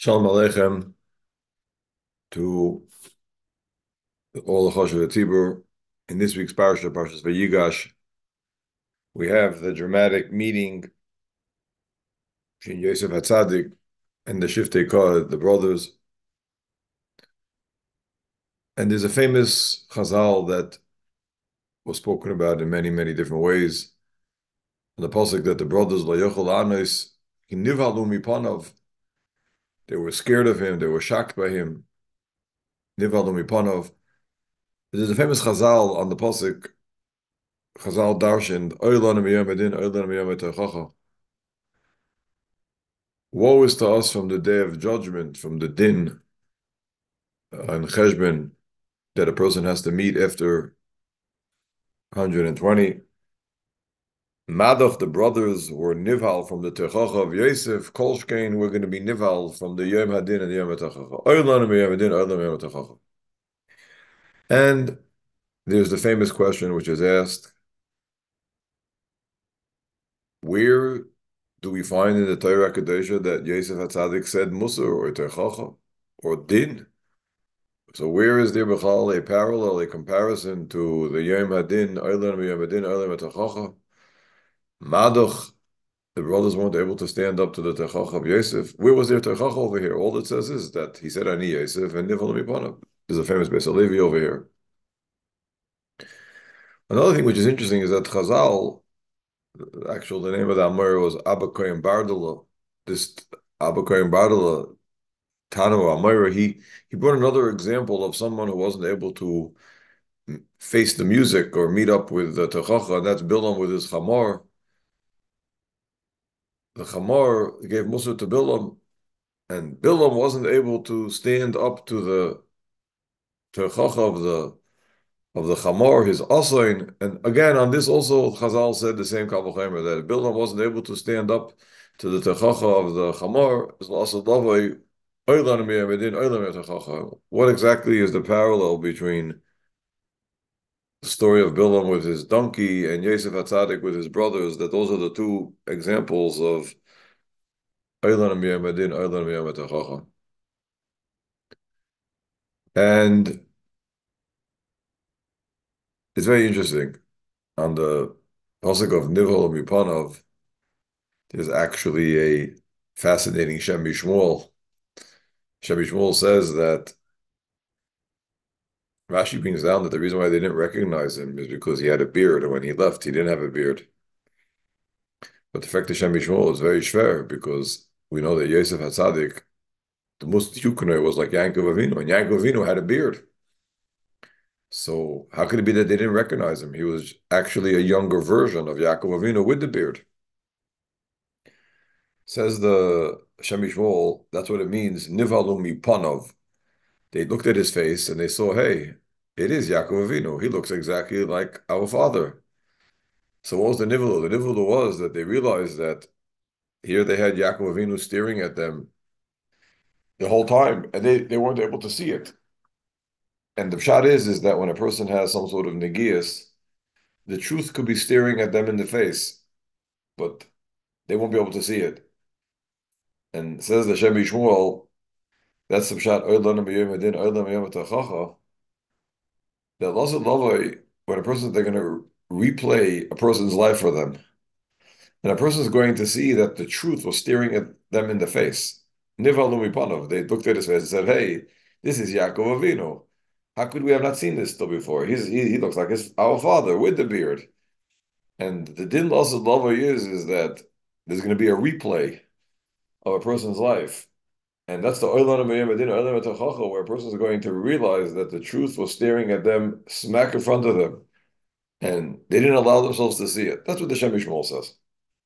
Shalom Aleichem to all the Choshev Tzibur. In this week's parasha, Parshas Vayigash, we have the dramatic meeting between Yosef Hatzadik and the Shiftei Kah, the brothers. And there's a famous Chazal that was spoken about in many, many different ways. The pasuk that the brothers Lo Yochel Anos Nivhalu Mipanav, they were scared of him, they were shocked by him. Nivhalu Mipanav. There's a famous Chazal on the pasuk. Chazal darshan Oy lanu miyom hadin, Oy lanu miyom hatochacha. Woe is to us from the day of judgment, from the din and cheshbon that a person has to meet after 120. Madach, the brothers, were nivhal from the techacha of Yosef. Kolshkein, we're going to be nivhal from the yom hadin and the yom techacha. Oy lanu miyom hadin, oy lanu miyom hatochacha. And there's the famous question which is asked, where do we find in the Torah Kedosha that Yosef HaTzadik said Musar or Techacha or Din? So where is there b'chal a parallel, a comparison to the Yom Hadin, Olam Yom Hadin, Olam Techacha? Madoch, the brothers weren't able to stand up to the Techacha of Yosef. Where was their Techacha over here? All it says is that he said Ani Yosef and Nivol Mipanav. There's a famous Beis Halevi over here. Another thing which is interesting is that Chazal, actually the name of the Amor was Abba Kohen Bardala. This Abba Kohen Bardala, Tanu Amora, he brought another example of someone who wasn't able to face the music or meet up with the Techacha, and that's Bilam with his Chamor. The Chamor gave Musa to Bilam, and Bilam wasn't able to stand up to the Techacha of the Chamor, his Asain. And again, on this also, Chazal said the same Kavachemer, that Bilam wasn't able to stand up to the Techacha of the Chamor, what exactly is the parallel between the story of Bilam with his donkey and Yosef HaTzadik with his brothers? That those are the two examples of and it's very interesting. On the pasuk of Nivol Mipanov, there's actually a fascinating Shem Mishmuel. Shem Mishmuel says that Rashi brings down that the reason why they didn't recognize him is because he had a beard, and when he left, he didn't have a beard. But the fact that Shem Mishmuel is very schwer because we know that Yosef HaTzadik, the most Yukonoi was like Yaakov Avinu, and Yaakov Avinu had a beard. So how could it be that they didn't recognize him? He was actually a younger version of Yaakov Avinu with the beard. Says the Shem Mishmuel, that's what it means, Nivalu Mipanov. They looked at his face and they saw, hey, it is Yaakov Avinu. He looks exactly like our father. So what was the Nivalu? The Nivalu was that they realized that here they had Yaakov Avinu staring at them the whole time, and they weren't able to see it. And the pshat is that when a person has some sort of negias, the truth could be staring at them in the face, but they won't be able to see it. And says the Shem Yishmuel, that's the pshat, Oy lanu b'yom hadin, oy lanu b'yom hatochacha, that Lasad Lavai, when a person, they're going to replay a person's life for them, and a person is going to see that the truth was staring at them in the face. Nivalu mipanov, they looked at his face and said, hey, this is Yaakov Avinu. How could we have not seen this still before? He looks like our father with the beard. And the din lasad lavai is that there's going to be a replay of a person's life. And that's the Olam B'Yom Hadin, Olam Hatochacha, where a person is going to realize that the truth was staring at them smack in front of them. And they didn't allow themselves to see it. That's what the Shem Mishmuel says.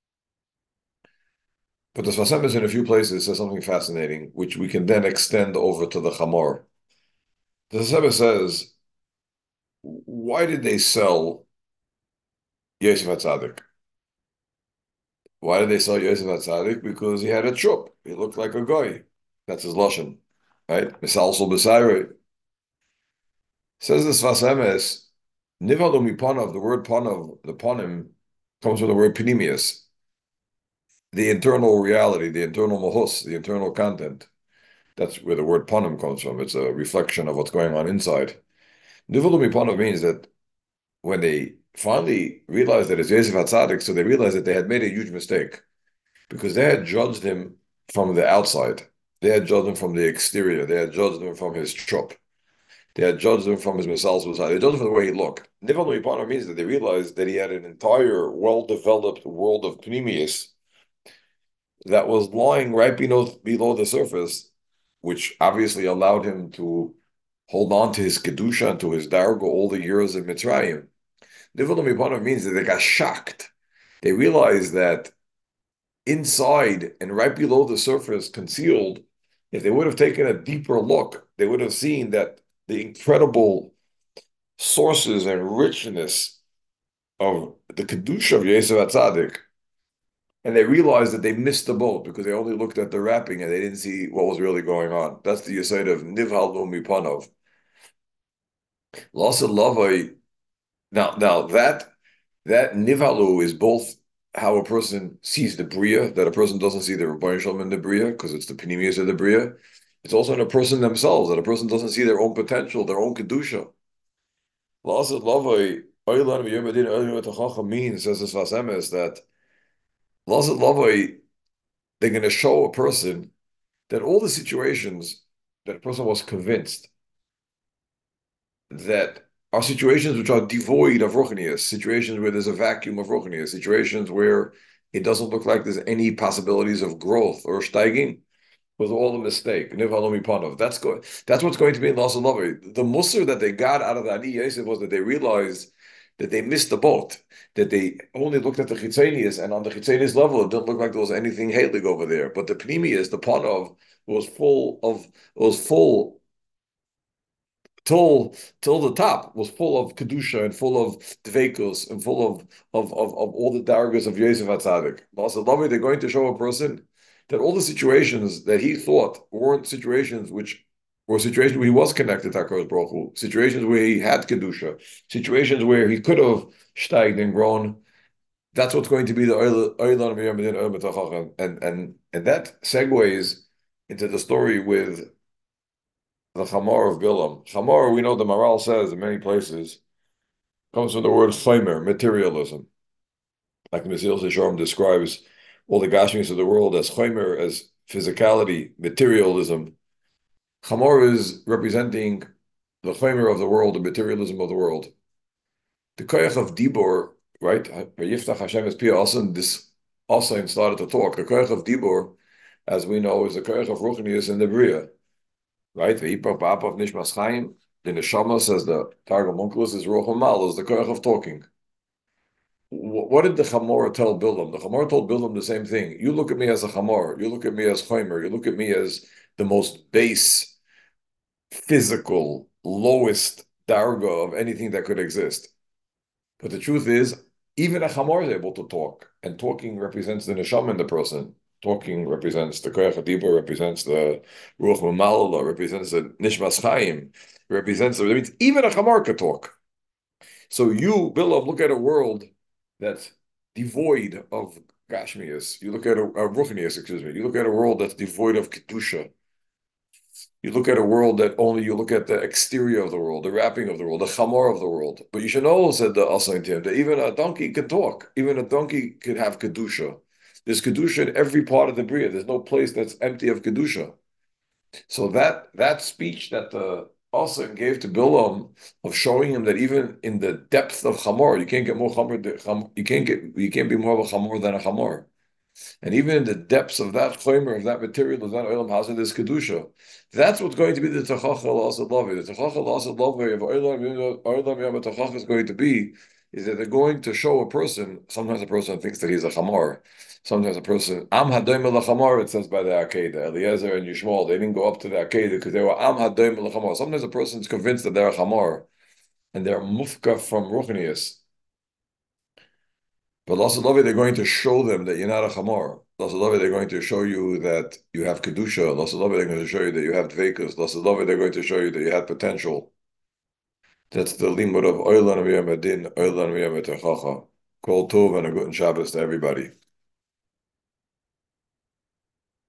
But the Sfas Emes in a few places says something fascinating, which we can then extend over to the Chamor. The Sfas Emes says, why did they sell Yosef HaTzadik? Why did they sell Yosef HaTzadik? Because he had a chup. He looked like a guy. That's his lashon, right? Misalsel b'sayrei. Says the Sfas Emes, Nivalu mipanav, the word panav, the panim, comes from the word panemius, the internal reality, the internal mahus, the internal content. That's where the word panim comes from. It's a reflection of what's going on inside. Nivalu mipanov means that when they finally realized that it's Yosef HaTzadik, so they realized that they had made a huge mistake because they had judged him from the outside. They had judged him from the exterior. They had judged him from his trup. They had judged him from his missiles. They judged him from the way he looked. Nivalu mipanov means that they realized that he had an entire well-developed world of Pneumius that was lying right below the surface, which obviously allowed him to hold on to his kedusha and to his dargo all the years in Mitzrayim. Nivalu mipanov means that they got shocked. They realized that inside and right below the surface, concealed, if they would have taken a deeper look, they would have seen that the incredible sources and richness of the kedusha of Yosef HaTzadik, and they realized that they missed the boat because they only looked at the wrapping and they didn't see what was really going on. That's the yesod of Nivhal Mipanov. Lasa Lavai. Now that Nivhalu is both how a person sees the Bria, that a person doesn't see the Rebbeinu Shalom in the Bria because it's the Pneumius of the Bria. It's also in a person themselves, that a person doesn't see their own potential, their own Kedusha. Lasa Lavai. Means, says this Vasemes, that Lasa Lavai, they're going to show a person that all the situations that a person was convinced that are situations which are devoid of ruchnius, situations where there's a vacuum of ruchnius, situations where it doesn't look like there's any possibilities of growth or steiging, was all a mistake. That's good. That's what's going to be in Las Alavi. The musr that they got out of the Ani Yosef was that they realized that they missed the boat, that they only looked at the chitzenius, and on the chitzenius level, it didn't look like there was anything hatelig over there. But the pnimius, the panov, was full till the top, was full of kedusha and full of dveikus and full of all the dargas of Yosef HaTzadik. They're going to show a person that all the situations that he thought weren't situations which were situations where he was connected to HaKadosh Baruch Hu, situations where he had kedusha, situations where he could have steiged and grown. That's what's going to be the Oilan Miyam and that segues into the story with the Chamor of Bilam. Chamor, we know the Maral says in many places, comes from the word chaimer, materialism. Like Mesilas Yesharim describes all the Gashmis of the world as chaimer, as physicality, materialism. Chamor is representing the chaimer of the world, the materialism of the world. The koyach of Dibor, right? Yiftach Hashem is Pia also this also started to talk. The koyach of Dibor, as we know, is the koyach of Ruchnius in the Bria. Right? V'hipach ba'apav nishmas chaim. The neshama, says the Targum Onkelos, is ruach hamal, is the koach of talking. What did the Chamor tell Bilam? The Chamor told Bilam the same thing. You look at me as a Chamor. You look at me as Chaimer. You look at me as the most base, physical, lowest darga of anything that could exist. But the truth is, even a Chamor is able to talk, and talking represents the neshama in the person. Talking represents the Koyach HaDibur, represents the Ruach Mamalala, represents the Nishmas Chaim, represents, it means even a Chamar could talk. So you, Bilam, look at a world that's devoid of Gashmias. You look at a Ruchnias, excuse me. You look at a world that's devoid of Kedusha. You look at a world that only you look at the exterior of the world, the wrapping of the world, the chamor of the world. But you should know, said the Asain Tim, that even a donkey can talk. Even a donkey could have Kedusha. There's Kedusha in every part of the Bria. There's no place that's empty of Kedusha. So that speech that the Asain gave to Bilam of showing him that even in the depth of chamor, you can't get more chamor, you can't be more of a chamor than a chamor. And even in the depths of that chaymer, of that material, of that olam hazard is kedusha. That's what's going to be the Techach Asad Lavi. The Techach Asad Lavi of Olam Yom Techach is going to be is that they're going to show a person. Sometimes a person thinks that he's a chamar. Sometimes a person Am Hadoim Chamar. It says by the Akedah, Eliezer and Yishmael, they didn't go up to the Akedah because they were Am Hadoim Chamar. Sometimes a person's convinced that they're a chamar and they're mufka from ruchnius. But Lasalavi, they're going to show them that you're not a chamor. Lasalavi, they're going to show you that you have kedusha. Lasalavi, they're going to show you that you have dvekus. Lasalavi, they're going to show you that you have potential. That's the limud of Oilan Miyam Adin, Oilan Miyam Techacha. Kol Tov and a good Shabbos to everybody.